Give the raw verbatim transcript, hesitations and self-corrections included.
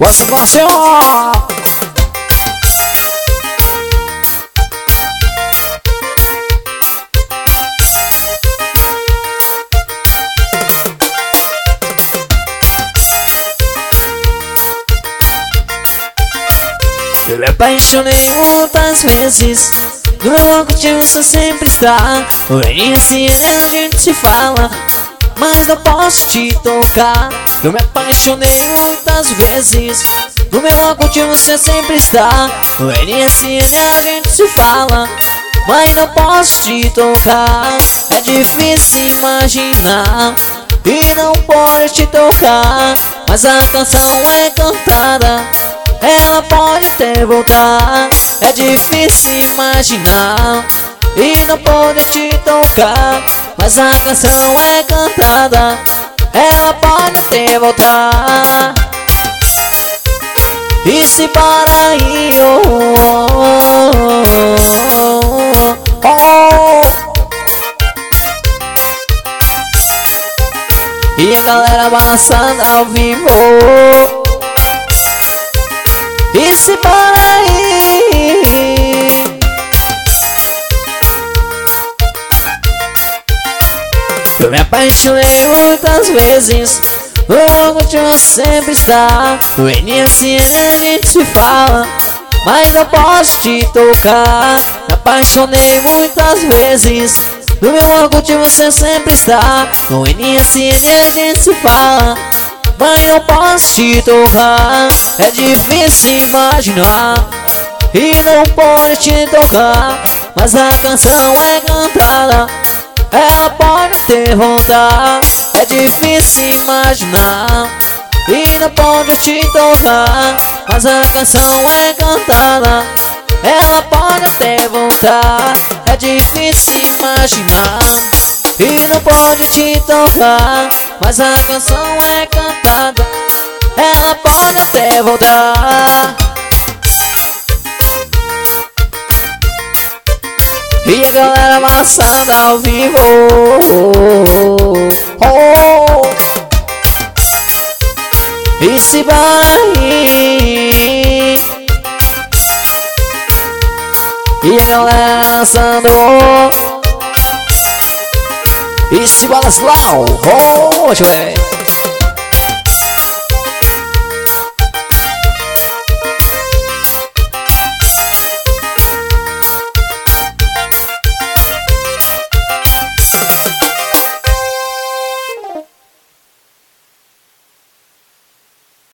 Gosta, gosta, ó. Eu me apaixonei muitas vezes. No meu amor contigo você sempre está. Porém assim a gente se fala, mas não posso te tocar. Eu me apaixonei muitas vezes. No meu amor contigo você sempre está. Porém assim a gente se fala, mas não posso te tocar. É difícil imaginar e não pode te tocar, mas a canção é cantada, ela pode até voltar. É difícil imaginar e não pode te tocar, mas a canção é cantada, ela pode até voltar. E se para aí, oh, oh, oh, oh. E a galera balançando ao vivo. E se para aí. Eu me apaixonei muitas vezes. O contigo sempre está. No N S N a gente se fala, mas não posso te tocar. Me apaixonei muitas vezes. No meu amor contigo você sempre está. No N S N a gente se fala, mas não posso te tocar. É difícil imaginar e não pode te tocar, mas a canção é cantada, ela pode ter vontade. É difícil imaginar e não pode te tocar, mas a canção é cantada, ela pode ter vontade. É difícil imaginar e não pode te tocar, mas a canção é cantada, ela pode até voltar. E a galera amassando ao vivo, oh, oh. E se vai. E a galera dançando, e se balança lá, oh, deixa eu ver.